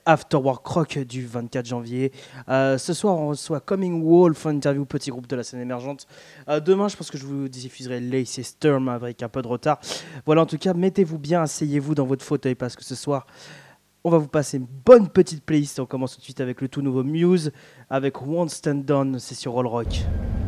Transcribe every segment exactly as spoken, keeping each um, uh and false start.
Afterwork Rock du vingt-quatre janvier. Euh, ce soir, on reçoit Coming Wolf, interview petit groupe de la scène émergente. Euh, demain, je pense que je vous diffuserai Lacey Sturm avec un peu de retard. Voilà, en tout cas, mettez-vous bien, asseyez-vous dans votre fauteuil parce que ce soir, on va vous passer une bonne petite playlist. On commence tout de suite avec le tout nouveau Muse avec Won't Stand Down, c'est sur Roll Rock.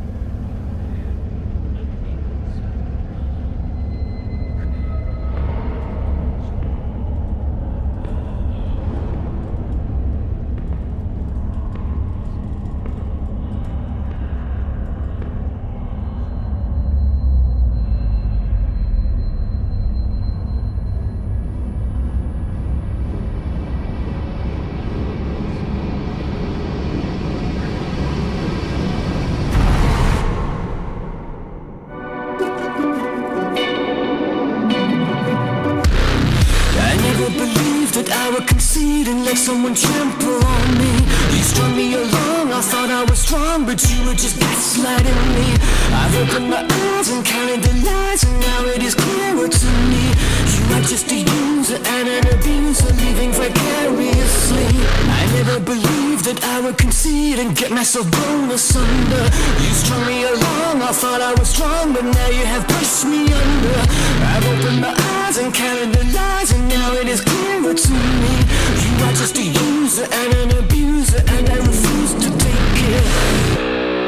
Someone trample on me. You strung me along, I thought I was strong, but you were just gaslighting me. I've opened my eyes and counted the lies, and now it is clearer to me. You are just a user and an abuser, living vicariously. I never believed that I would concede and get myself blown asunder. You strung me along, I thought I was strong, but now you have pushed me under. I've opened my eyes and counted the lies, and now it is clearer to me. You are just a user and an abuser, and I refuse to take it.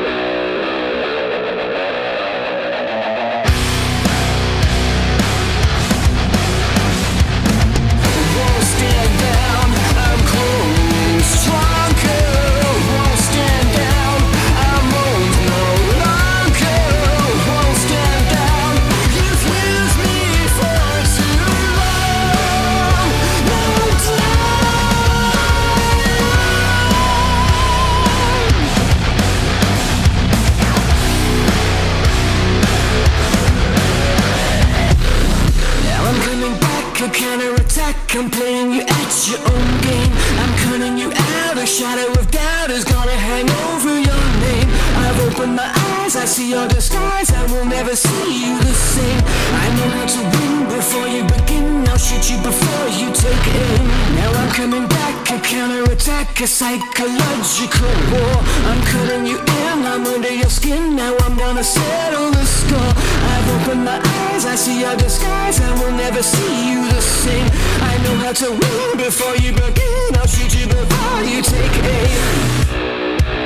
I'm playing you at your own game. I'm cutting you out. A shadow of doubt is gonna hang over your name. I've opened my eyes, I see your disguise. I will never see you the same. I know how to win before you begin. I'll shoot you before you take aim. Now I'm coming back, a counterattack, a psychological war. I'm cutting you in, I'm under your skin. Now I'm gonna settle the score. I've opened my eyes, I see your disguise. I will never see you the same. I know how to win before you begin. I'll shoot you before you take aim.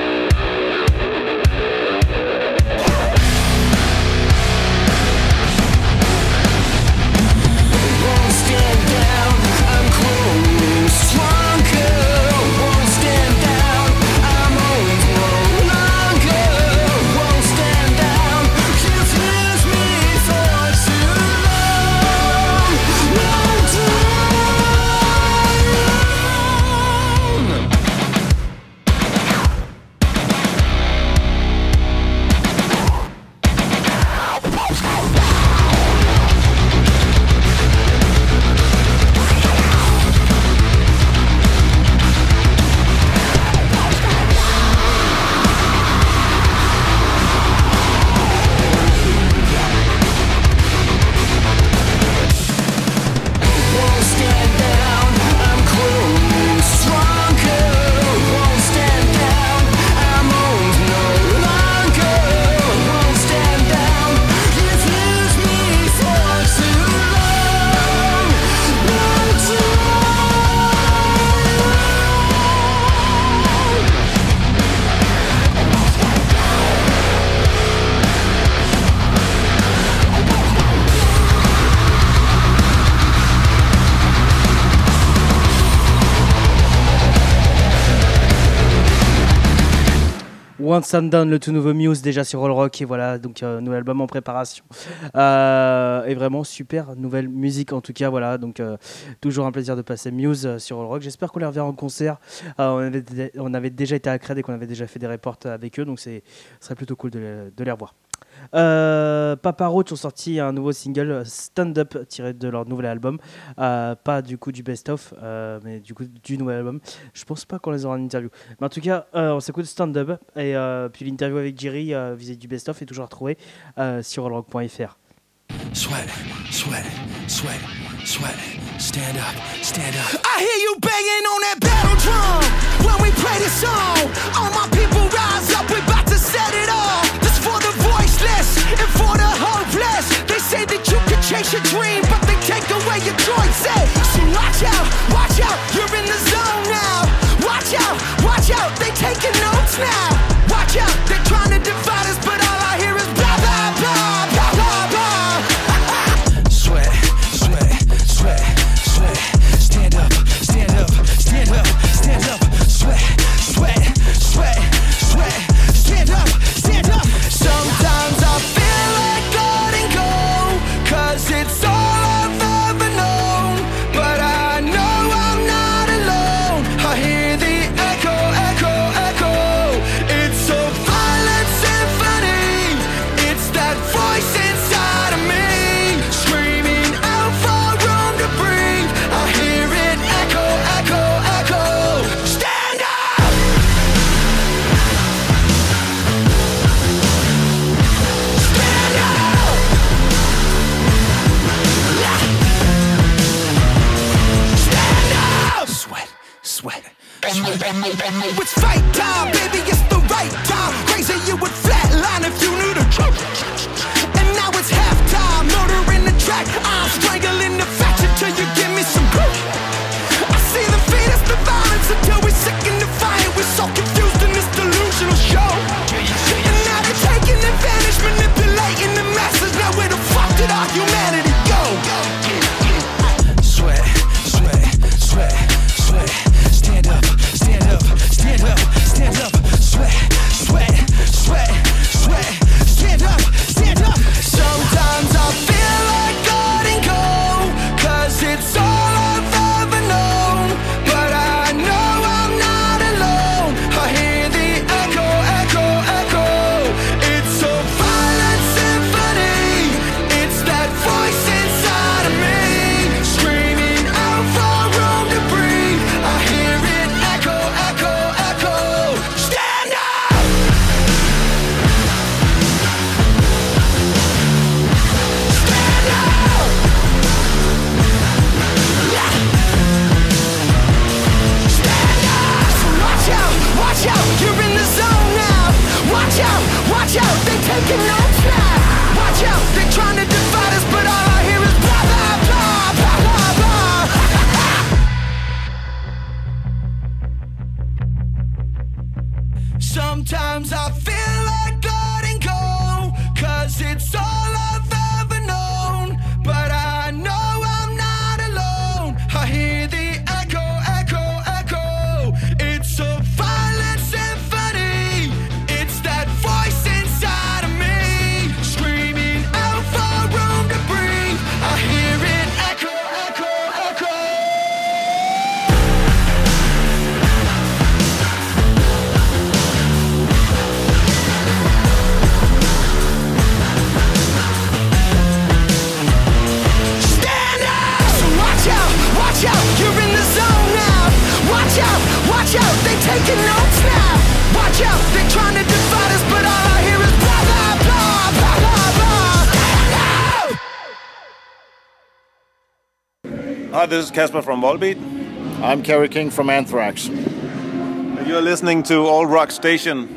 One Stand Down, le tout nouveau Muse déjà sur Roll Rock, et voilà, donc euh, nouvel album en préparation. Euh, et vraiment super nouvelle musique en tout cas, voilà, donc euh, toujours un plaisir de passer Muse euh, sur Roll Rock. J'espère qu'on les reverra en concert. Euh, on, avait, on avait déjà été à Crède et qu'on avait déjà fait des reports avec eux, donc c'est, ce serait plutôt cool de les, de les revoir. Euh, Papa Roach ont sorti un nouveau single Stand Up tiré de leur nouvel album, euh, pas du coup du best-of, euh, mais du coup du nouvel album. Je pense pas qu'on les aura en interview, mais en tout cas euh, on s'écoute Stand Up et euh, puis l'interview avec Jerry euh, vis-à-vis du best-of est toujours à retrouver euh, sur rollrock point f r. Sweat, sweat, sweat, sweat, stand up, stand up. I hear you banging on that battle drum when we play this song. All my people rise up, we about to set it off. This for the voiceless and for the hopeless. They say that you can chase your dream, but they take away your choices. So watch out, watch out, you're in the zone now. Watch out, watch out, they taking notes now. Watch out, they're trying to divide us, but all I hear is blah, blah, blah, blah, blah, blah. Sweat, sweat, sweat, sweat. Stand up, stand up, stand up, stand up. Sweat, sweat, sweat, sweat. Stand up, stand up. Sometimes I feel like letting go, cause it's all I've ever known. But I know I'm not alone. I hear the echo, echo, echo. It's a violent symphony. It's that voice inside of me, screaming out for room to breathe. I hear it echo, echo, echo. Stand up! Stand up! Stand up! Sweat, sweat. It's fight time, baby, it's the right time. Crazy you would flatline if you knew the truth. And now it's halftime, murder in the track. I'm strangling the faction till you give me some proof. I see the feed us the violence until we're sick and defiant. We're so confused in this delusional show. And now they're taking advantage, manipulating the masses. Now where the fuck did our humanity go? Sweat, sweat, sweat, sweat. Stand up, stand up, stand up, stand up. Sweat, sweat, sweat, sweat. Stand up, stand up. Sometimes I feel like letting go, cause it's all I've ever known. But I know I'm not alone. I hear the echo, echo, echo. It's a violent symphony. It's that voice inside of me, screaming out for room to breathe. I hear it echo, echo, echo. Stand up! Stand up! Stand up! So watch out, watch out, you're in the zone now. Watch out, watch out, they taking notes now. Watch out, they're trying to divide us, but all I hear is blah, blah, blah, blah, blah, blah. Sometimes I feel like letting go, cause it's all I've ever known. But I know I'm not alone. I hear the echo, echo, echo. It's a violent symphony. It's that voice inside of me, screaming out for room to breathe. I hear it echo, echo, echo. Stand up! So watch out, watch out, you're in the zone now. Watch out, watch out, they taking notes now. Watch out, they're trying to divide us, but all I hear is blah, blah, blah, blah, blah, blah. Stand up! Hi, this is Casper from Volbeat. I'm Kerry King from Anthrax. You're listening to All Rock Station.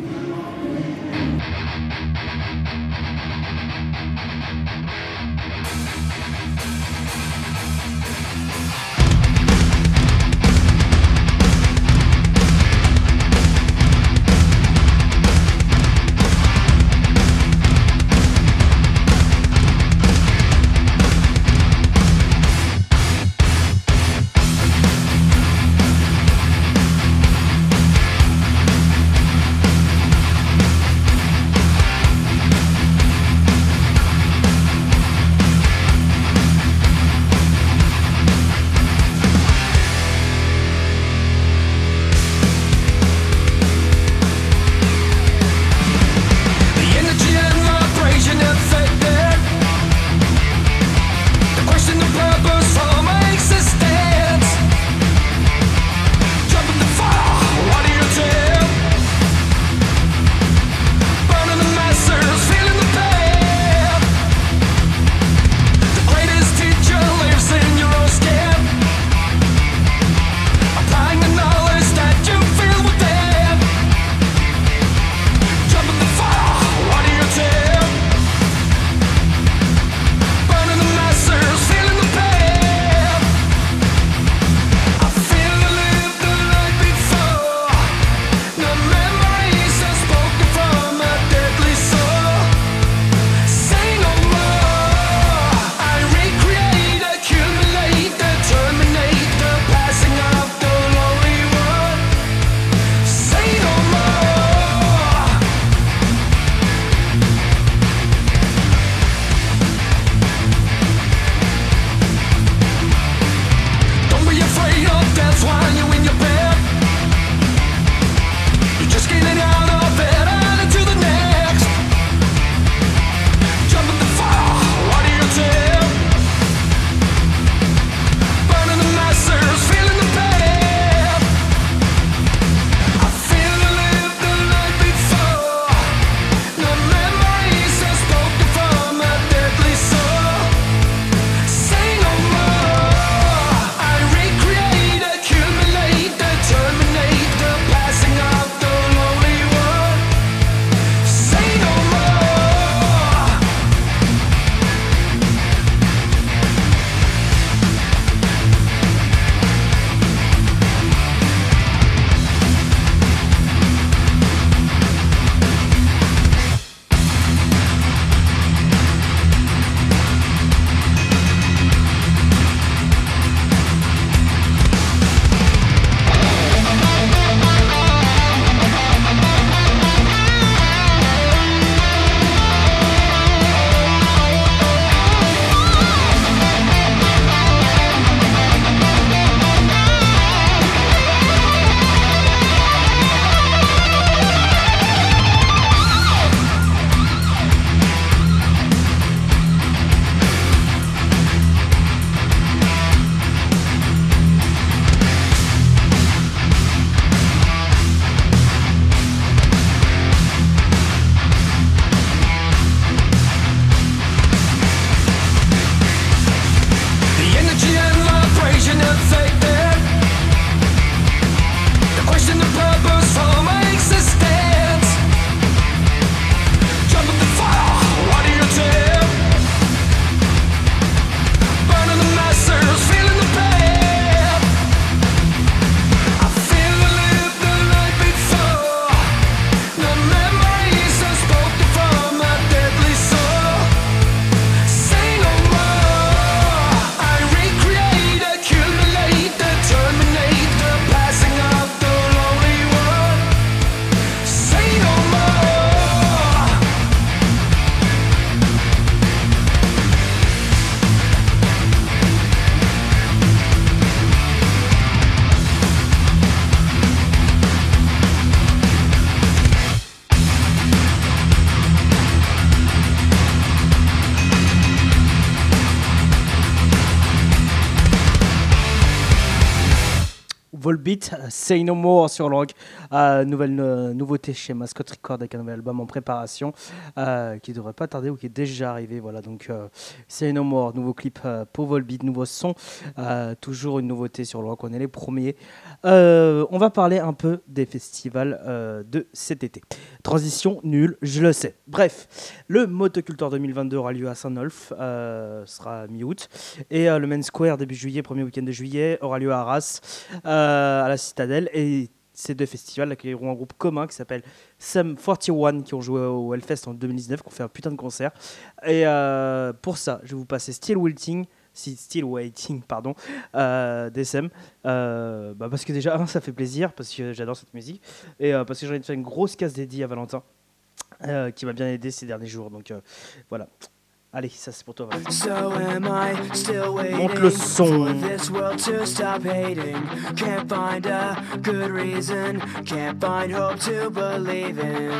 Volbeat, Say No More sur le rock. Euh, nouvelle euh, nouveauté chez Mascot Record avec un nouvel album en préparation euh, qui devrait pas tarder ou qui est déjà arrivé. Voilà, donc euh, Say No More, nouveau clip euh, pour Volbeat, nouveau son. Euh, toujours une nouveauté sur le rock, on est les premiers. Euh, on va parler un peu des festivals euh, de cet été. Transition nulle, je le sais. Bref, le Motocultor deux mille vingt-deux aura lieu à Saint-Nolf, euh, sera mi-août. Et euh, le Main Square début juillet, premier week-end de juillet, aura lieu à Arras, euh, à la Citadelle. Et ces deux festivals accueilleront un groupe commun qui s'appelle Sum quarante et un, qui ont joué au Hellfest en deux mille dix-neuf, qui ont fait un putain de concert. Et euh, pour ça, je vais vous passer Still Waiting, Still Waiting, pardon, euh, d'S M. Euh, bah parce que déjà, un, ça fait plaisir, parce que j'adore cette musique, et euh, parce que j'ai envie de faire une grosse casse dédiée à Valentin, euh, qui m'a bien aidé ces derniers jours. Donc euh, voilà. Allez, ça c'est pour toi, Valentin. So am I still waiting Monte le son. for this world to stop hating? Can't find a good reason, can't find hope to believe in.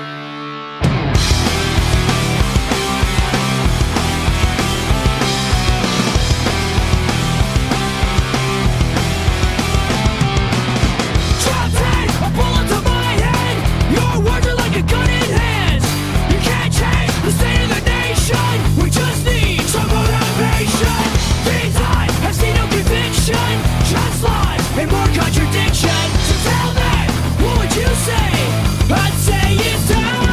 I'd say it's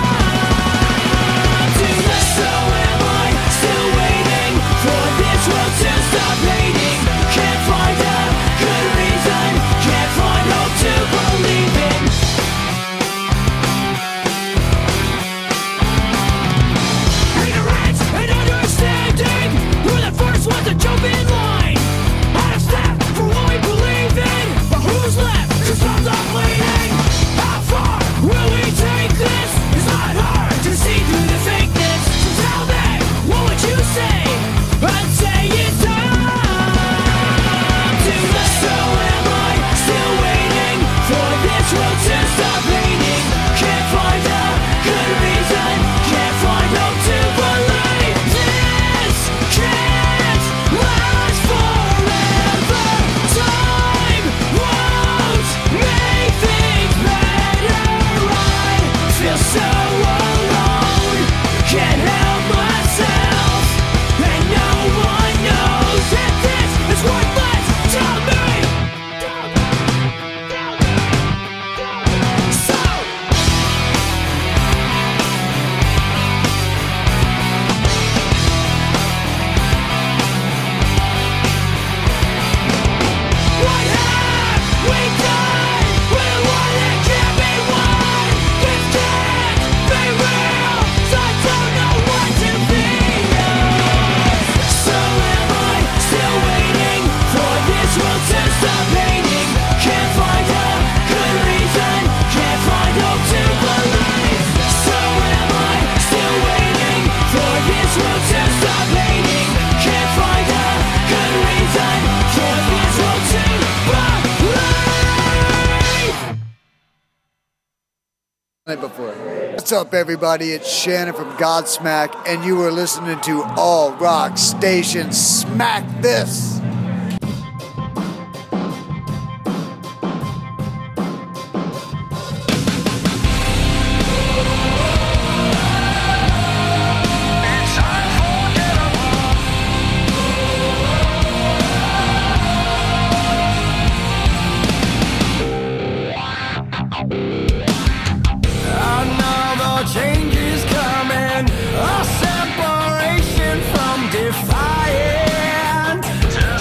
Before. What's up, everybody? It's Shannon from Godsmack, and you are listening to All Rock Station. Smack this! Defiant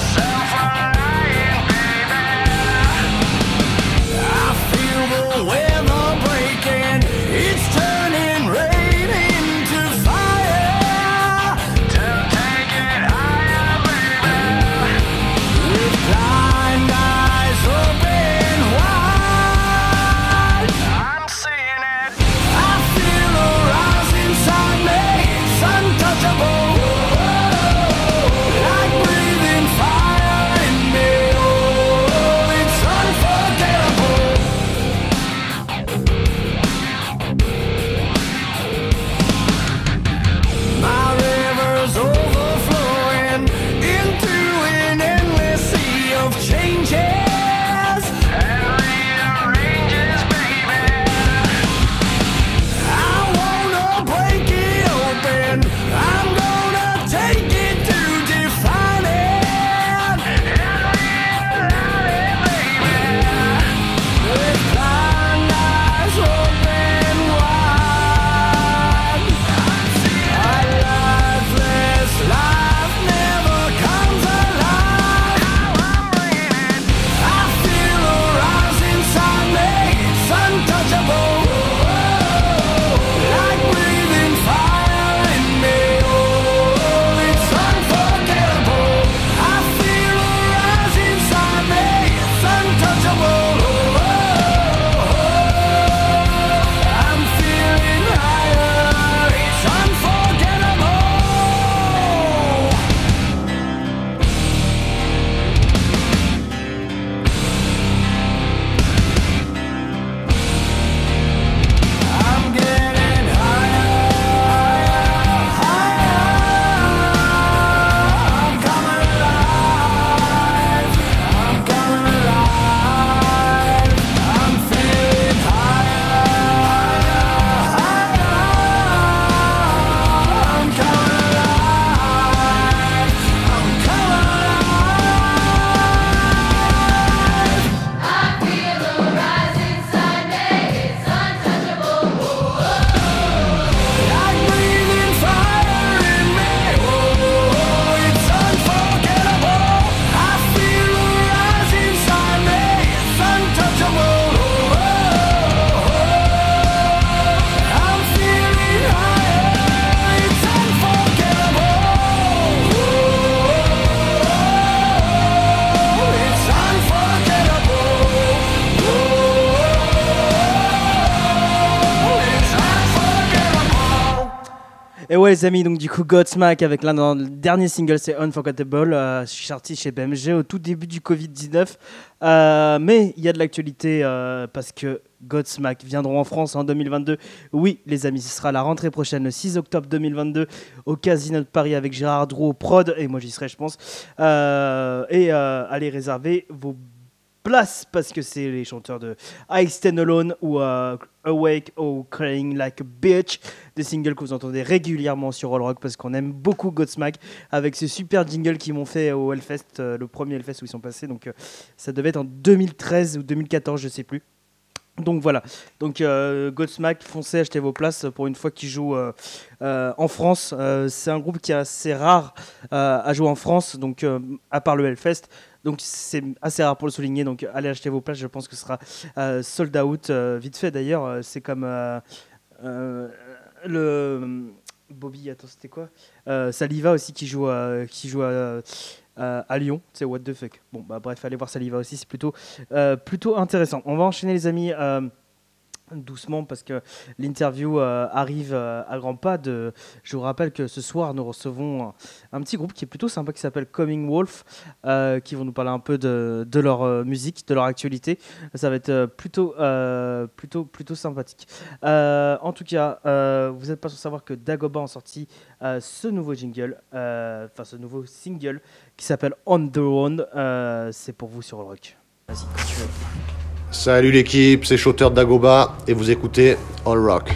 Et ouais les amis, donc du coup Godsmack avec l'un de leurs derniers singles, c'est Unforgettable, euh, sorti chez B M G au tout début du covid dix-neuf. Euh, mais il y a de l'actualité euh, parce que Godsmack viendront en France en deux mille vingt-deux. Oui les amis, ce sera la rentrée prochaine, le six octobre deux mille vingt-deux, au Casino de Paris avec Gérard Drouot prod, et moi j'y serai je pense. Euh, et euh, allez réserver vos places parce que c'est les chanteurs de I Stand Alone ou euh, Awake ou Crying Like a Bitch, des singles que vous entendez régulièrement sur All Rock parce qu'on aime beaucoup Godsmack avec ce super jingle qu'ils m'ont fait au Hellfest, euh, le premier Hellfest où ils sont passés, donc euh, ça devait être en deux mille treize ou deux mille quatorze, je sais plus. Donc voilà, donc euh, Godsmack, foncez, achetez vos places pour une fois qu'ils jouent euh, euh, en France. Euh, c'est un groupe qui est assez rare euh, à jouer en France, donc euh, à part le Hellfest. Donc c'est assez rare pour le souligner, donc allez acheter vos places, je pense que ce sera euh, sold out euh, vite fait d'ailleurs. Euh, c'est comme euh, euh, le Bobby, attends c'était quoi euh, Saliva aussi qui joue, euh, qui joue à, à, à Lyon, c'est what the fuck. Bon bah bref, allez voir Saliva aussi, c'est plutôt, euh, plutôt intéressant. On va enchaîner les amis. Euh, doucement parce que l'interview euh, arrive euh, à grands pas. De... Je vous rappelle que ce soir nous recevons un, un petit groupe qui est plutôt sympa qui s'appelle Coming Wolf, euh, qui vont nous parler un peu de, de leur euh, musique, de leur actualité. Ça va être euh, plutôt, euh, plutôt, plutôt sympathique. Euh, en tout cas, euh, vous n'êtes pas sans savoir que Dagoba a sorti euh, ce nouveau jingle, enfin euh, ce nouveau single qui s'appelle On The Road. Euh, c'est pour vous sur le rock. Vas-y, quand tu veux. Salut l'équipe, c'est Shooter Dagoba et vous écoutez All Rock.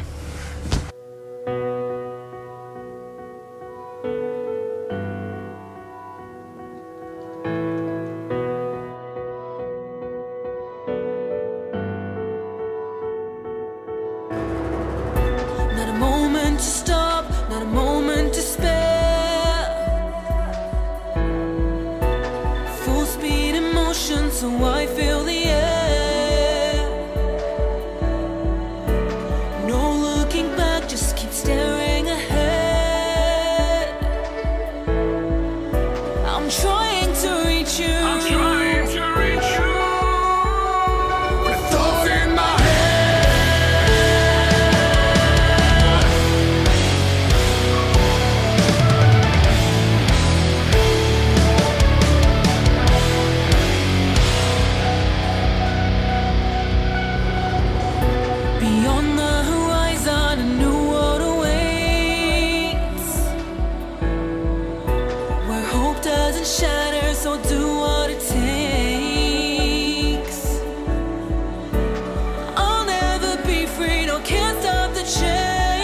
Not a moment to stop, not a moment to spare. Full speed in motion, so I feel the air. Staring ahead, I'm trying to reach you. I'm trying to reach you. With thoughts in my head. Beyond the horizon, a new shatter, so do what it takes. I'll never be free, no, can't stop the chase.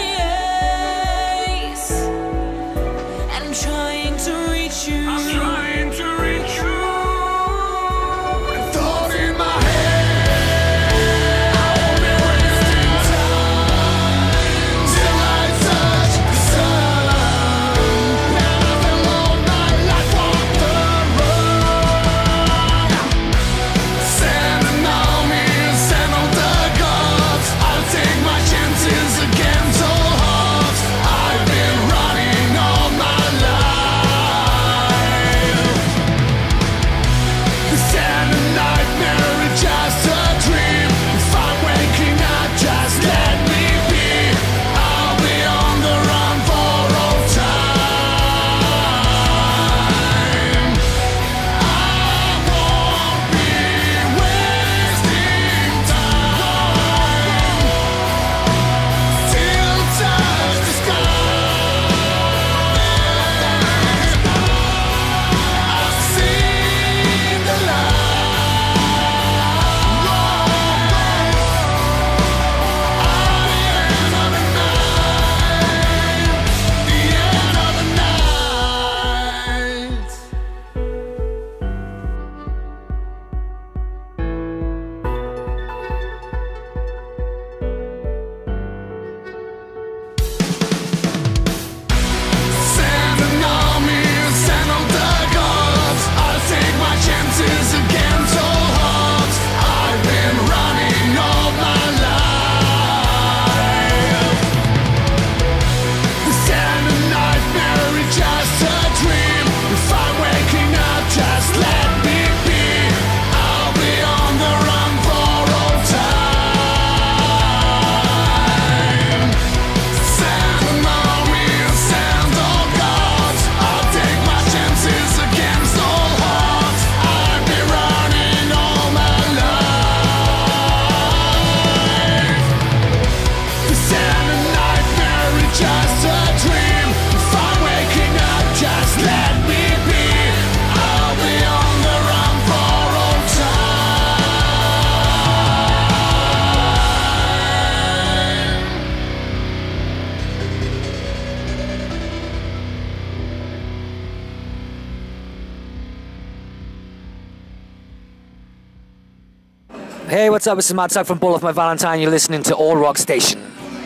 And I'm trying to reach you. I'm trying to reach you. With thoughts in my head, I won't be wasting time. Hey, what's up? This is Matt Tuck from Ball of My Valentine. You're listening to All Rock Station.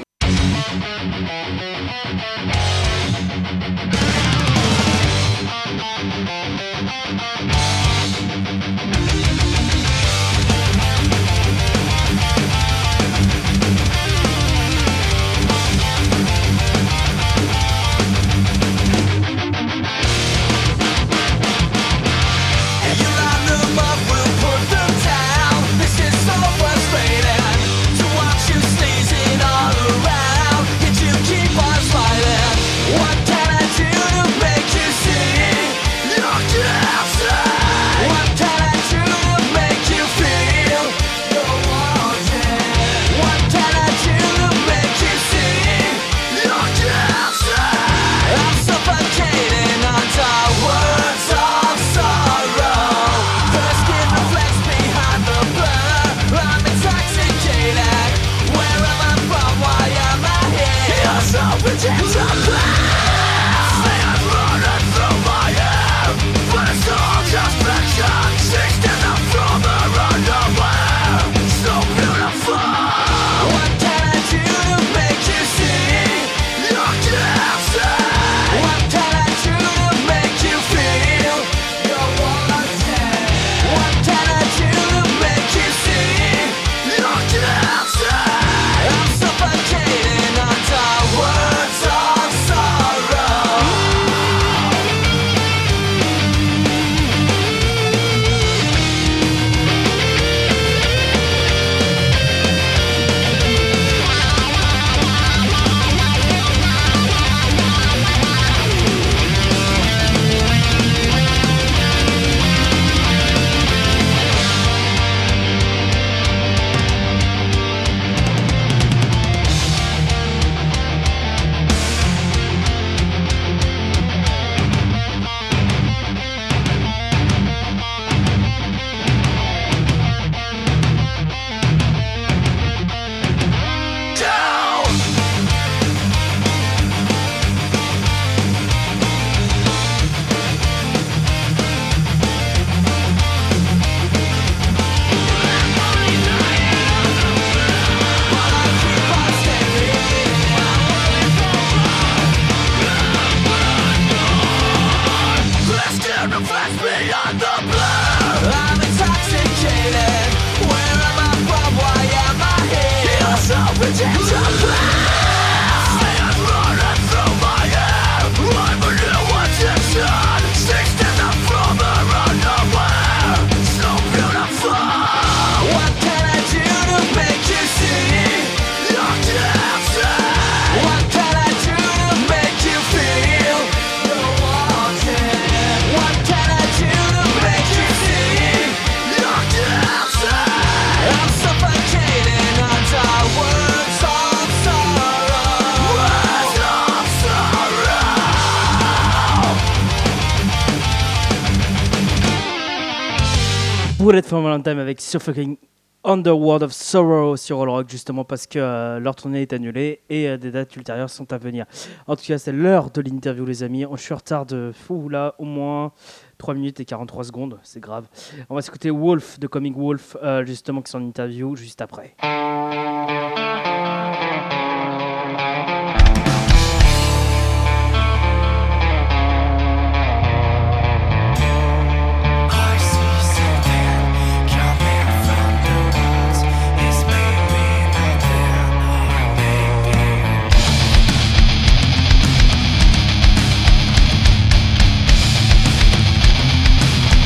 Bullet for Valentine avec Suffocating Underworld of Sorrow sur All Rock, justement parce que euh, leur tournée est annulée et euh, des dates ultérieures sont à venir. En tout cas, c'est l'heure de l'interview, les amis. Je suis en retard de fou là, au moins trois minutes et quarante-trois secondes, c'est grave. On va s'écouter Wolf de Coming Wolf, euh, justement, qui sont en interview juste après.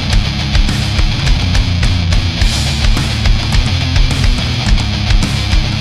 We'll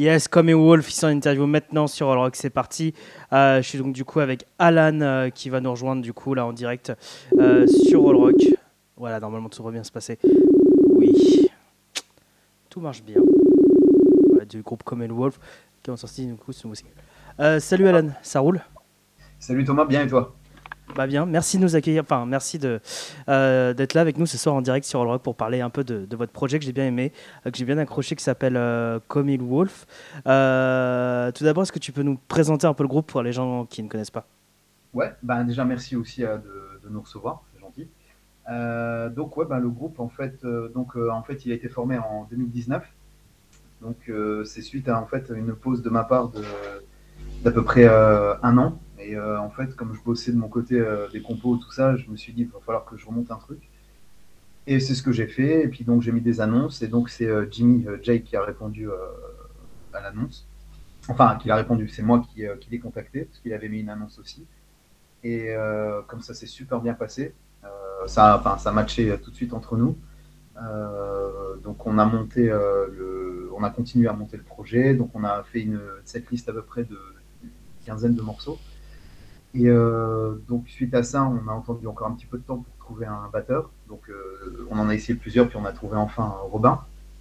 Yes, comme et Wolf, ils sont en interview maintenant sur All Rock, c'est parti. Euh, je suis donc du coup avec Alan euh, qui va nous rejoindre du coup là en direct euh, sur All Rock. Voilà, normalement tout devrait bien se passer. Oui, tout marche bien. Voilà, du groupe Comme et Wolf qui ont sorti du coup ce nouveau single. Euh, salut Alan, ça roule? Salut Thomas, bien et toi? Bah bien, merci de nous accueillir, enfin merci de, euh, d'être là avec nous ce soir en direct sur All Rock pour parler un peu de, de votre projet que j'ai bien aimé, euh, que j'ai bien accroché, qui s'appelle euh, Comic Wolf. Euh, tout d'abord, est-ce que tu peux nous présenter un peu le groupe pour les gens qui ne connaissent pas? Ouais, ben déjà merci aussi euh, de, de nous recevoir, c'est gentil. Euh, donc ouais, ben, le groupe en fait, euh, donc euh, en fait, il a été formé en deux mille dix-neuf. Donc euh, c'est suite à en fait une pause de ma part de d'à peu près euh, un an. Et euh, en fait, comme je bossais de mon côté euh, des compos, tout ça, je me suis dit, il va falloir que je remonte un truc. Et c'est ce que j'ai fait. Et puis donc j'ai mis des annonces. Et donc c'est euh, Jimmy euh, Jake qui a répondu euh, à l'annonce. Enfin, qui a répondu. C'est moi qui, euh, qui l'ai contacté parce qu'il avait mis une annonce aussi. Et euh, comme ça s'est super bien passé, euh, ça, enfin, ça matchait tout de suite entre nous. Euh, donc on a monté euh, le, on a continué à monter le projet. Donc on a fait une setlist à peu près de une quinzaine de morceaux. Et euh, donc suite à ça, on a entendu encore un petit peu de temps pour trouver un batteur. Donc euh, on en a essayé plusieurs, puis on a trouvé enfin Robin.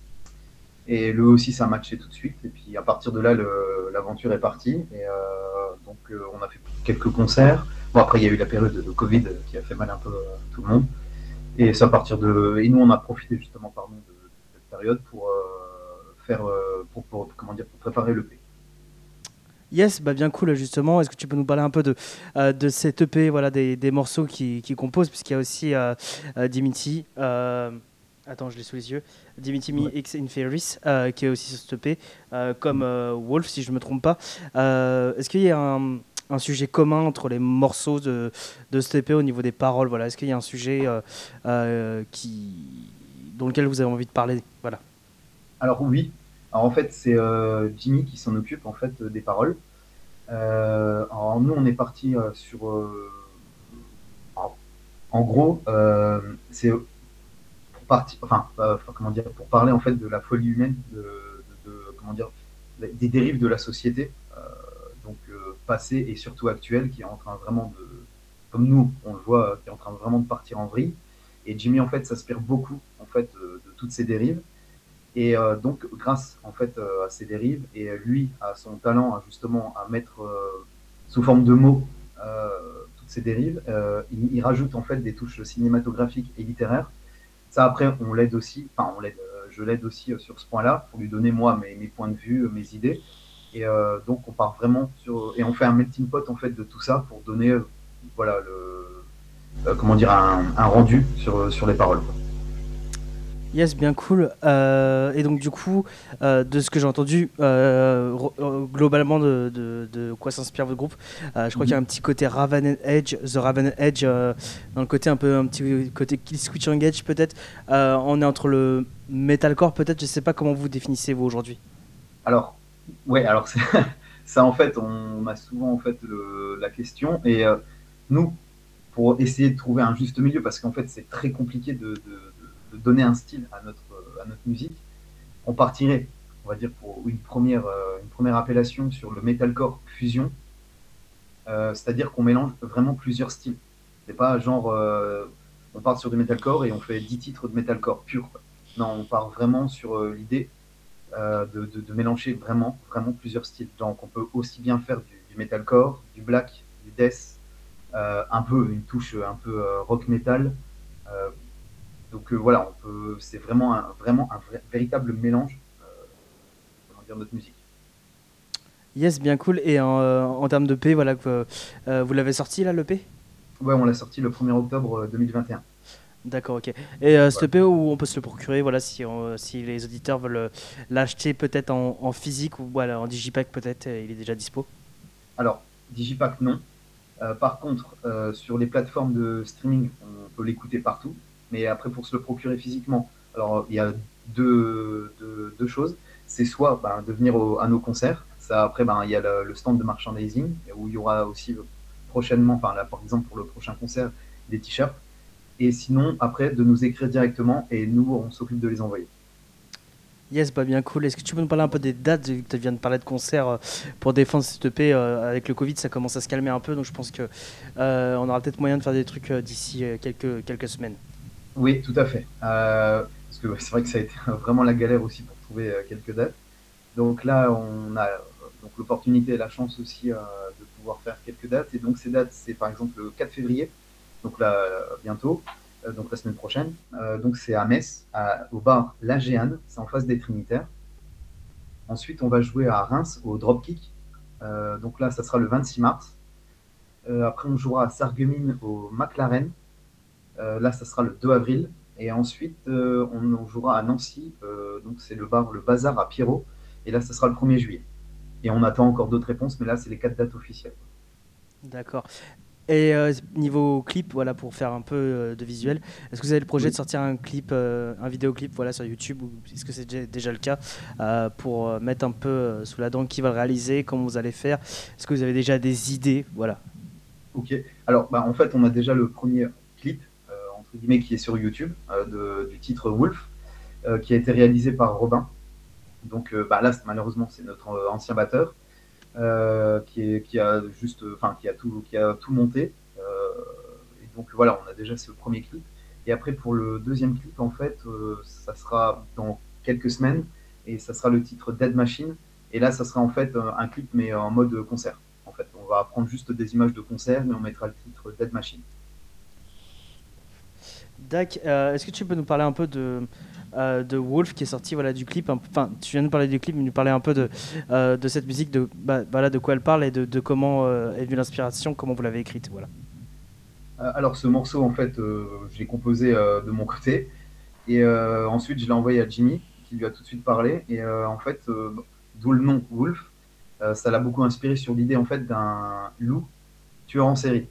Et lui aussi, ça a matché tout de suite. Et puis à partir de là, le, l'aventure est partie. Et euh, donc euh, on a fait quelques concerts. Bon, après, il y a eu la période de Covid qui a fait mal un peu à tout le monde. Et c'est à partir de. Et nous, on a profité justement, pardon, de, de cette période pour euh, faire, euh, pour, pour, comment dire, pour préparer l'E P. Yes, bah bien cool justement. Est-ce que tu peux nous parler un peu de, euh, de cette E P, voilà, des, des morceaux qui, qui composent, puisqu'il y a aussi euh, euh, Dimitri, euh, attends, je l'ai sous les yeux, Dimitri Me Ouais. X Inferis, euh, qui est aussi sur cette E P, euh, comme euh, Wolf, si je ne me trompe pas. Euh, est-ce qu'il y a un, un sujet commun entre les morceaux de, de cette E P au niveau des paroles, voilà. Est-ce qu'il y a un sujet euh, euh, qui, dans lequel vous avez envie de parler, voilà. Alors oui. Alors en fait, c'est euh, Jimmy qui s'en occupe en fait des paroles. Euh, alors nous, on est parti euh, sur. Euh, en, en gros, euh, c'est pour partir, enfin, euh, enfin, comment dire, pour parler en fait de la folie humaine, de, de, de comment dire, des dérives de la société, euh, donc euh, passée et surtout actuelle, qui est en train vraiment de, comme nous, on le voit, qui est en train vraiment de partir en vrille. Et Jimmy en fait s'inspire beaucoup en fait de, de toutes ces dérives. Et euh, donc, grâce en fait euh, à ces dérives et euh, lui à son talent à, justement à mettre euh, sous forme de mots euh, toutes ces dérives, euh, il, il rajoute en fait des touches cinématographiques et littéraires. Ça après, on l'aide aussi, enfin on l'aide, euh, je l'aide aussi euh, sur ce point-là pour lui donner moi mes, mes points de vue, mes idées. Et euh, donc on part vraiment sur et on fait un melting pot en fait de tout ça pour donner euh, voilà le euh, comment dire un, un rendu sur sur les paroles, quoi. Yes, bien cool. Euh, et donc du coup, euh, de ce que j'ai entendu, euh, ro- euh, globalement de, de, de quoi s'inspire votre groupe, euh, je crois qu'il y a un petit côté Raven and Edge, The Raven and Edge, euh, dans le côté un peu un petit côté Kill Switch Engage peut-être. Euh, on est entre le metalcore peut-être, je sais pas comment vous définissez vous aujourd'hui. Alors, ouais, alors c'est, ça en fait, on a souvent en fait le- la question et euh, nous, pour essayer de trouver un juste milieu, parce qu'en fait c'est très compliqué de, de- de- de donner un style à notre, à notre musique, on partirait, on va dire, pour une première, euh, une première appellation sur le metalcore fusion, euh, c'est-à-dire qu'on mélange vraiment plusieurs styles. C'est pas genre, euh, on part sur du metalcore et on fait dix titres de metalcore pur, quoi. Non, on part vraiment sur euh, l'idée euh, de, de, de mélanger vraiment, vraiment plusieurs styles. Donc on peut aussi bien faire du, du metalcore, du black, du death, euh, un peu une touche un peu euh, rock metal. Euh, donc euh, voilà, on peut, c'est vraiment un, vraiment un vrai- véritable mélange euh, comment dire, notre musique. Yes, bien cool. Et en, euh, en termes de P, voilà, que, euh, vous l'avez sorti là le P? Ouais, on l'a sorti le premier octobre deux mille vingt et un. D'accord, ok. Et euh, Voilà. cette E P où on peut se le procurer, voilà, si, on- si les auditeurs veulent euh, l'acheter peut-être en, en physique ou voilà, en digipack peut-être, euh, il est déjà dispo. Alors, Digipack, non. Euh, par contre, euh, sur les plateformes de streaming, on peut l'écouter partout. Mais après, pour se le procurer physiquement, alors il y a deux, deux, deux choses. C'est soit ben, de venir au- à nos concerts. Ça, après, ben, il y a le, le stand de merchandising où il y aura aussi euh, prochainement, enfin là, par exemple, pour le prochain concert, des t-shirts. Et sinon, après, de nous écrire directement et nous, on s'occupe de les envoyer. Yes, bah bien cool. Est-ce que tu peux nous parler un peu des dates, vu que tu viens de parler de concerts euh, pour défendre cette E P euh, avec le Covid, ça commence à se calmer un peu, donc je pense que euh, on aura peut-être moyen de faire des trucs euh, d'ici euh, quelques, quelques semaines. Oui, tout à fait. Euh, parce que ouais, c'est vrai que ça a été vraiment la galère aussi pour trouver euh, quelques dates. Donc là, on a euh, donc l'opportunité et la chance aussi euh, de pouvoir faire quelques dates. Et donc ces dates, c'est par exemple le quatre février, donc là, euh, bientôt, euh, donc la semaine prochaine. Euh, donc c'est à Metz, à- au bar La Géane, c'est en face des Trinitaires. Ensuite, on va jouer à Reims, au Dropkick. Euh, donc là, ça sera le vingt-six mars. Euh, après, on jouera à Sarreguemines, au McLaren. Euh, là, ça sera le deux avril. Et ensuite, euh, on, on jouera à Nancy. Euh, donc c'est le bar, le Bazar à Pierrot. Et là, ça sera le premier juillet. Et on attend encore d'autres réponses, mais là, c'est les quatre dates officielles. D'accord. Et euh, niveau clip, voilà, pour faire un peu euh, de visuel, est-ce que vous avez le projet Oui. de sortir un clip, euh, un vidéoclip, voilà, sur YouTube, ou est-ce que c'est déjà, déjà le cas, euh, pour euh, mettre un peu euh, sous la dent qui va le réaliser, comment vous allez faire? Est-ce que vous avez déjà des idées, voilà? Ok. Alors, bah, en fait, on a déjà le premier clip, euh, entre guillemets, qui est sur YouTube, euh, de- du titre Wolf, euh, qui a été réalisé par Robin. Donc euh, bah, là, c'est- malheureusement, c'est notre euh, ancien batteur euh, qui, est, qui a juste, enfin, qui a tout, qui a tout monté. Euh, et donc voilà, on a déjà ce premier clip. Et après, pour le deuxième clip, en fait, euh, ça sera dans quelques semaines et ça sera le titre Dead Machine. Et là, ça sera en fait euh, un clip, mais en mode concert. En fait, on va prendre juste des images de concert, mais on mettra le titre Dead Machine. Dac, euh, est-ce que tu peux nous parler un peu de, euh, de Wolf qui est sorti, voilà, du clip, un peu- enfin, tu viens de nous parler du clip, mais nous parler un peu de, euh, de cette musique, de, bah, voilà, de quoi elle parle et de, de comment euh, est venue l'inspiration, comment vous l'avez écrite, voilà. Euh, Alors, ce morceau, en fait, euh, je l'ai composé euh, de mon côté. Et euh, ensuite, je l'ai envoyé à Jimmy, qui lui a tout de suite parlé. Et euh, en fait, euh, d'où le nom Wolf, euh, ça l'a beaucoup inspiré sur l'idée en fait d'un loup tueur en série.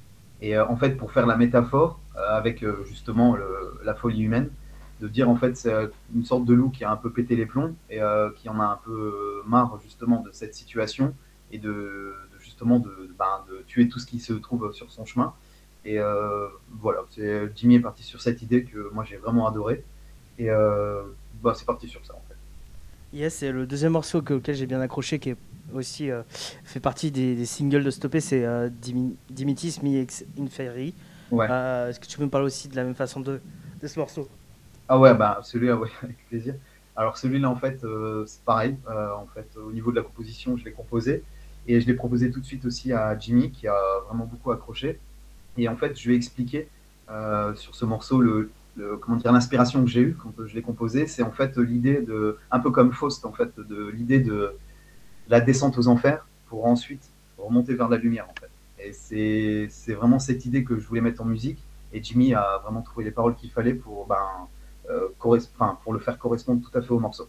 Et euh, en fait, pour faire la métaphore euh, avec euh, justement le- la folie humaine, de dire en fait c'est euh, une sorte de loup qui a un peu pété les plombs et euh, qui en a un peu euh, marre justement de cette situation et de, de justement de, ben, de tuer tout ce qui se trouve sur son chemin. Et euh, voilà, c'est, Jimmy est parti sur cette idée que moi j'ai vraiment adoré. Et euh, bah, c'est parti sur ça en fait. Yes, c'est le deuxième morceau que- auquel j'ai bien accroché, qui est aussi euh, fait partie des, des singles de Stoppé, c'est euh, Dimi- Dimitis Mi Ex Inferi. Ouais. Euh, est-ce que tu peux me parler aussi de la même façon de, de ce morceau? Ah ouais, bah celui-là, ouais, avec plaisir. Alors celui-là, en fait, euh, c'est pareil. Euh, en fait, au niveau de la composition, je l'ai composé et je l'ai proposé tout de suite aussi à Jimmy, qui a vraiment beaucoup accroché. Et en fait, je lui ai expliqué euh, sur ce morceau le, le- comment dire l'inspiration que j'ai eue quand je l'ai composé. C'est en fait l'idée de, un peu comme Faust, en fait, de l'idée de la descente aux enfers pour ensuite remonter vers la lumière, en fait. Et c'est c'est vraiment cette idée que je voulais mettre en musique. Et Jimmy a vraiment trouvé les paroles qu'il fallait pour, ben, euh, corres- enfin, pour le faire correspondre tout à fait au morceau.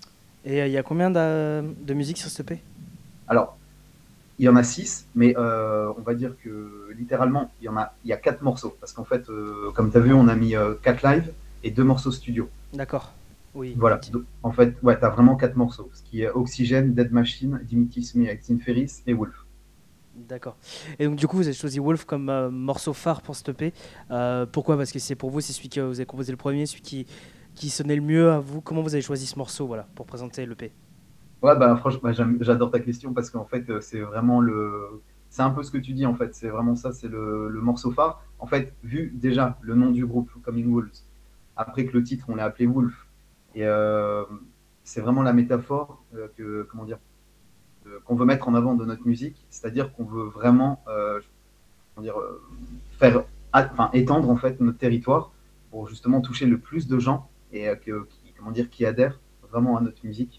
Et euh, il y a combien de, de musique sur ce E P? Alors, il y en a six, mais euh, on va dire que littéralement, il y en a, il y a quatre morceaux. Parce qu'en fait, euh, comme tu as vu, on a mis euh, quatre lives et deux morceaux studio. D'accord. Oui. Voilà. Ok. Donc, en fait, ouais, tu as vraiment quatre morceaux. Ce qui est Oxygène, Dead Machine, Dimitis Me avec Tim Ferriss et Wolf. D'accord. Et donc du coup, vous avez choisi Wolf comme euh, morceau phare pour ce E P. Euh, pourquoi? Parce que c'est pour vous, c'est celui que vous avez composé le premier, celui qui, qui sonnait le mieux à vous. Comment vous avez choisi ce morceau, voilà, pour présenter l'E P? Ouais, bah, franchement, bah, j'aime- j'adore ta question parce qu'en fait, euh, c'est vraiment le. C'est un peu ce que tu dis en fait. C'est vraiment ça, c'est le, le morceau phare. En fait, vu déjà le nom du groupe, Coming Wolves, après que le titre, on l'a appelé Wolf, et euh, c'est vraiment la métaphore euh, que, comment dire, euh, qu'on veut mettre en avant de notre musique. C'est-à-dire qu'on veut vraiment euh, comment dire, euh, faire, ah, enfin, étendre en fait notre territoire pour justement toucher le plus de gens et euh, que, qui, comment dire, qui adhèrent vraiment à notre musique.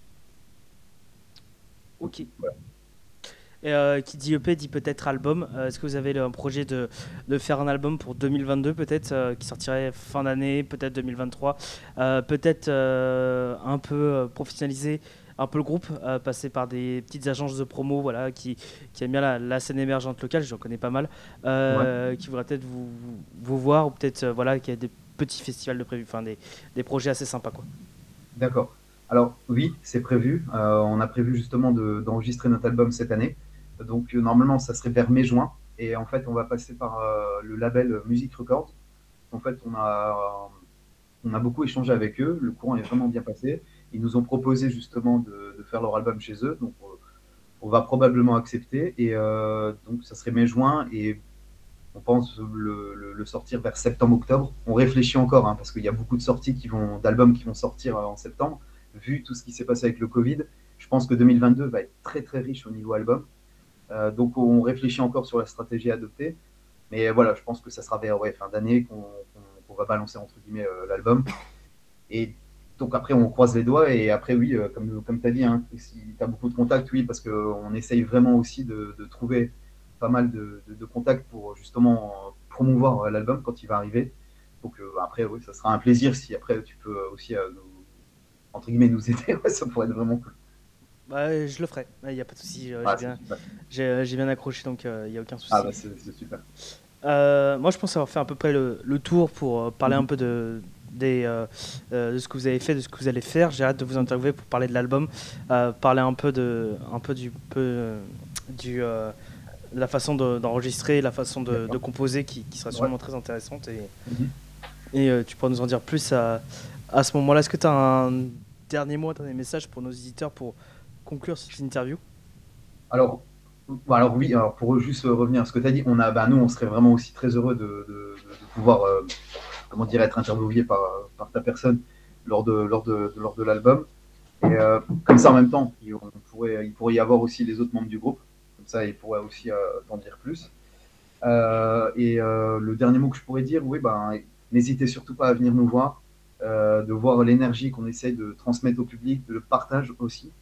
Ok. Voilà. Et euh, qui dit E P dit peut-être album. Euh, Est-ce que vous avez le- un projet de, de faire un album pour deux mille vingt-deux peut-être, euh, qui sortirait fin d'année, peut-être deux mille vingt-trois, euh, peut-être euh, un peu euh, professionnaliser un peu le groupe, euh, passer par des petites agences de promo, voilà, qui, qui aiment bien la, la scène émergente locale, j'en connais pas mal, Ouais. euh, qui voudraient peut-être vous, vous, vous voir, ou peut-être euh, voilà, qu'il y a des petits festivals de prévu, enfin des, des projets assez sympas, quoi. D'accord. Alors oui, c'est prévu. Euh, on a prévu justement de- d'enregistrer notre album cette année. Donc euh, normalement, ça serait vers mai-juin. Et en fait, on va passer par euh, le label Music Records. En fait, on a, on a beaucoup échangé avec eux. Le courant est vraiment bien passé. Ils nous ont proposé justement de, de faire leur album chez eux, donc euh, on va probablement accepter. Et euh, donc ça serait mai-juin et on pense le, le, le sortir vers septembre-octobre. On réfléchit encore hein, parce qu'il y a beaucoup de sorties qui vont, d'albums qui vont sortir en septembre. Vu tout ce qui s'est passé avec le Covid, je pense que deux mille vingt-deux va être très très riche au niveau album. Euh, donc on réfléchit encore sur la stratégie à adopter. Mais voilà, je pense que ça sera vers ouais, fin d'année qu'on, qu'on, qu'on va balancer entre guillemets euh, l'album. Et donc après, on croise les doigts. Et après, oui, euh, comme, comme tu as dit, hein, si tu as beaucoup de contacts, oui, parce qu'on essaye vraiment aussi de, de trouver pas mal de, de, de contacts pour justement promouvoir euh, l'album quand il va arriver. Donc euh, après, oui, ça sera un plaisir si après tu peux aussi euh, nous, entre guillemets nous aider. Ouais, ça pourrait être vraiment cool. Bah, je le ferai, il n'y a pas de souci. Ah, j'ai, bien, j'ai, j'ai bien accroché, donc il euh, n'y a aucun souci. Ah bah c'est, c'est super. Euh, moi, je pense avoir fait à peu près le, le tour pour euh, parler mmh. un peu de, des, euh, euh, de ce que vous avez fait, de ce que vous allez faire. J'ai hâte de vous interviewer pour parler de l'album, euh, parler un peu, de, un peu du... Peu, euh, du euh, la façon de, d'enregistrer, la façon de, de composer qui, qui sera sûrement ouais. très intéressante. Et, mmh. et euh, tu pourras nous en dire plus à, à ce moment-là. Est-ce que tu as un dernier mot, un dernier message pour nos éditeurs pour conclure cette interview? Alors, alors oui, alors pour juste revenir à ce que tu as dit, on a, bah, nous, on serait vraiment aussi très heureux de, de, de, de pouvoir euh, comment dire, être interviewé par, par ta personne lors de, lors de, de, lors de l'album. Et euh, comme ça, en même temps, il, on pourrait, il pourrait y avoir aussi les autres membres du groupe. Comme ça, ils pourraient aussi euh, t'en dire plus. Euh, et euh, le dernier mot que je pourrais dire, oui, ben, n'hésitez surtout pas à venir nous voir, euh, de voir l'énergie qu'on essaye de transmettre au public, de le partage aussi.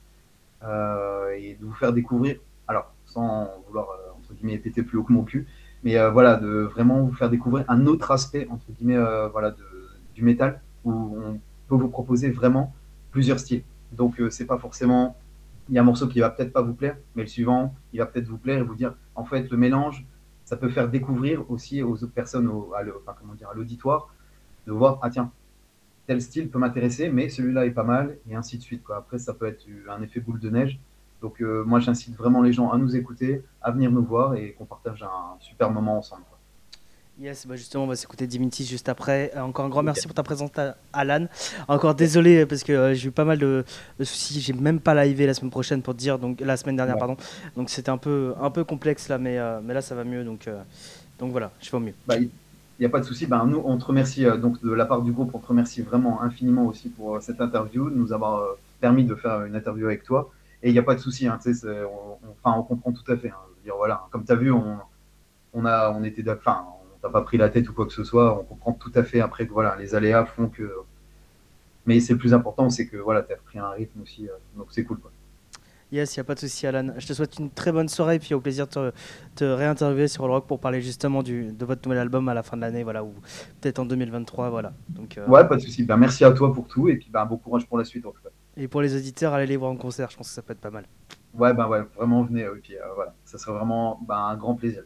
Euh, et de vous faire découvrir, alors sans vouloir euh, entre guillemets péter plus haut que mon cul, mais euh, voilà, de vraiment vous faire découvrir un autre aspect entre guillemets euh, voilà, de, du métal où on peut vous proposer vraiment plusieurs styles. Donc euh, c'est pas forcément, il y a un morceau qui va peut-être pas vous plaire, mais le suivant il va peut-être vous plaire et vous dire en fait le mélange ça peut faire découvrir aussi aux autres personnes, au, à, le, enfin, comment dire, à l'auditoire, de voir ah tiens tel style peut m'intéresser, mais celui-là est pas mal, et ainsi de suite, quoi. Après, ça peut être un effet boule de neige. Donc, euh, moi, j'incite vraiment les gens à nous écouter, à venir nous voir et qu'on partage un super moment ensemble, quoi. Yes, bah justement, on va s'écouter Dimittis juste après. Euh, encore un grand merci okay. pour ta présence, Alan. Encore désolé parce que euh, j'ai eu pas mal de, de soucis. J'ai même pas livé la semaine prochaine pour te dire, donc la semaine dernière, ouais. pardon. Donc c'était un peu, un peu complexe là, mais, euh, mais là ça va mieux. Donc, euh, donc voilà, je vais au mieux. Bah, il n'y a pas de souci. Ben, nous, on te remercie euh, donc de la part du groupe. On te remercie vraiment infiniment aussi pour euh, cette interview, de nous avoir euh, permis de faire une interview avec toi. Et il n'y a pas de souci. Hein, on, on, on comprend tout à fait. Hein. Je veux dire, voilà, comme tu as vu, on, on a, on était, enfin. T'as pas pris la tête ou quoi que ce soit, on comprend tout à fait après que voilà, les aléas font que. Mais c'est le plus important, c'est que voilà, tu as pris un rythme aussi, euh, donc c'est cool, quoi. Yes, il n'y a pas de souci, Alan. Je te souhaite une très bonne soirée et puis au plaisir de te, te réinterviewer sur All Rock pour parler justement du, de votre nouvel album à la fin de l'année, voilà, ou peut-être en deux mille vingt-trois, voilà. Donc, euh... ouais, pas de souci. Ben, merci à toi pour tout et puis ben, bon courage pour la suite en tout cas. Et pour les auditeurs, allez les voir en concert, je pense que ça peut être pas mal. Ouais, ben ouais, vraiment venez et puis euh, voilà, ça serait vraiment ben, un grand plaisir.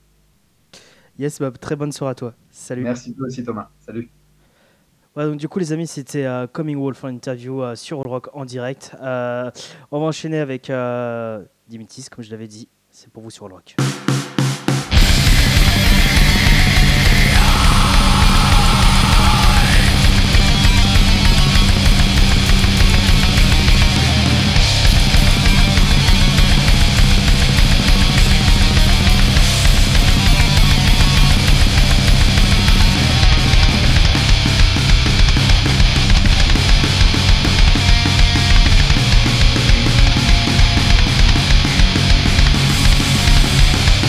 Yes, bah, très bonne soirée à toi. Salut. Merci toi aussi Thomas. Salut. Ouais, donc du coup les amis, c'était uh, Coming Wolf en interview uh, sur All Rock en direct. Uh, on va enchaîner avec uh, Dimittis, comme je l'avais dit. C'est pour vous sur All Rock. We'll be right back.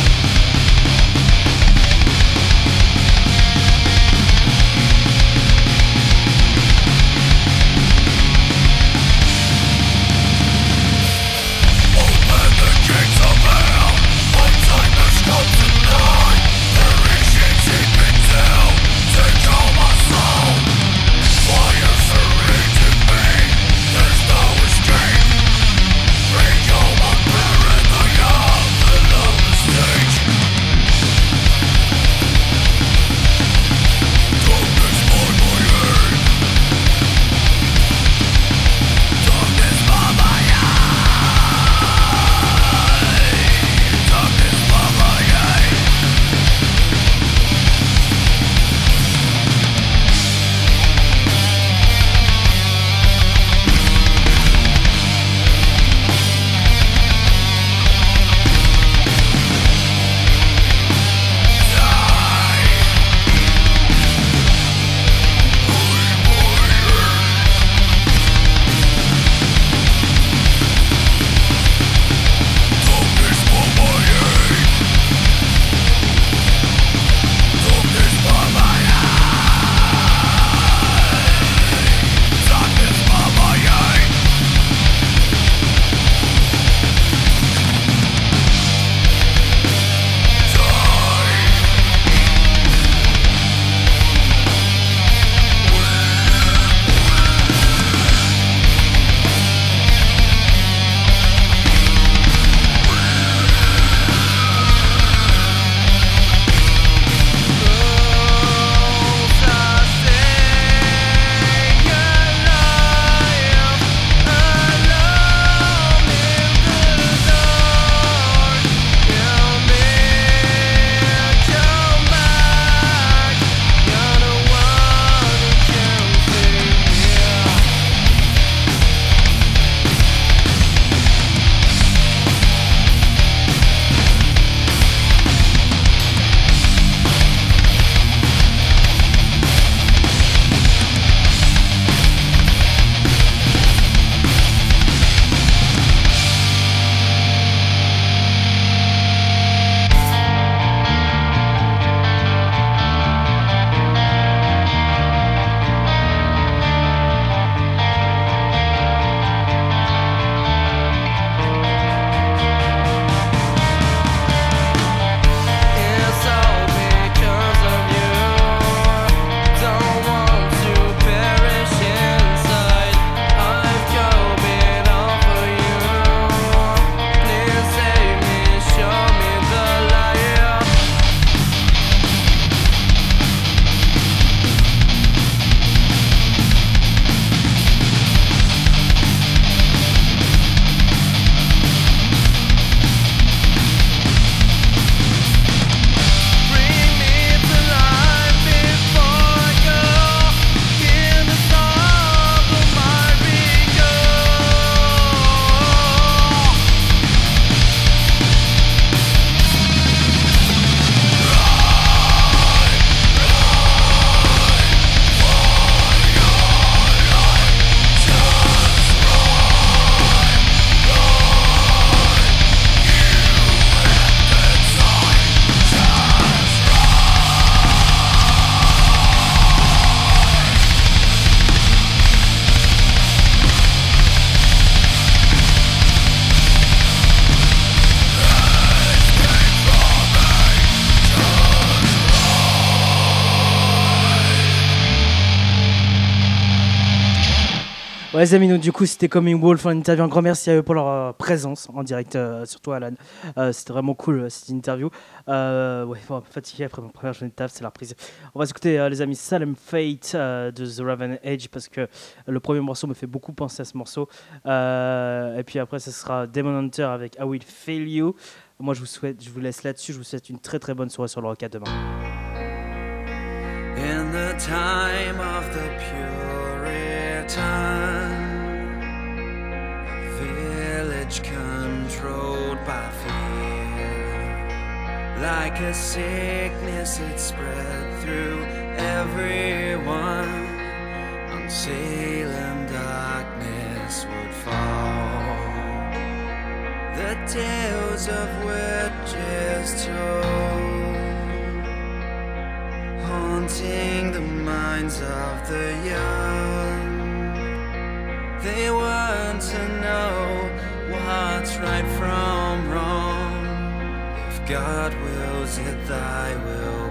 Ouais, les amis, donc du coup, c'était Coming Wolf en interview. Un grand merci à eux pour leur euh, présence en direct, euh, surtout Alan. Euh, c'était vraiment cool euh, cette interview. Euh, ouais, bon, fatigué après ma première journée de taf, c'est la reprise. On va écouter, euh, les amis, Salem Fate euh, de The Raven Age parce que le premier morceau me fait beaucoup penser à ce morceau. Euh, et puis après, ce sera Demon Hunter avec I Will Fail You. Moi, je vous souhaite, je vous laisse là-dessus. Je vous souhaite une très très bonne soirée sur le Rock à demain. In the time of the Puritan, a village controlled by fear, like a sickness it spread through everyone. On Salem darkness would fall, the tales of witches told, haunting the minds of the young. They want to know what's right from wrong. If God wills it, thy will